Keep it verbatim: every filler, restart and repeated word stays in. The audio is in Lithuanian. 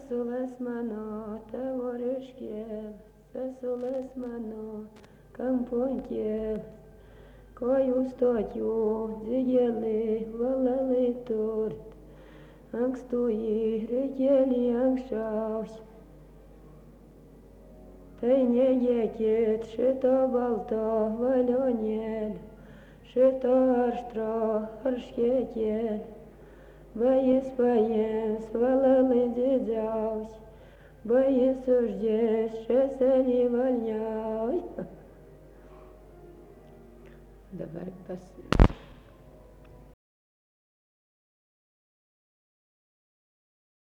Sesules mano, tavo ryškėl, sesules mano, kamponkėl, kojų stočių, dzigelį, valalį turt, ankstu jį reikėlį anksčiaus. Tai negėkit šito balto valionėlio, šito aštro arškėkėlio. Ba jis paėms valalį didžiausią, ba jis uždės šeselį valniausią. Dabar pas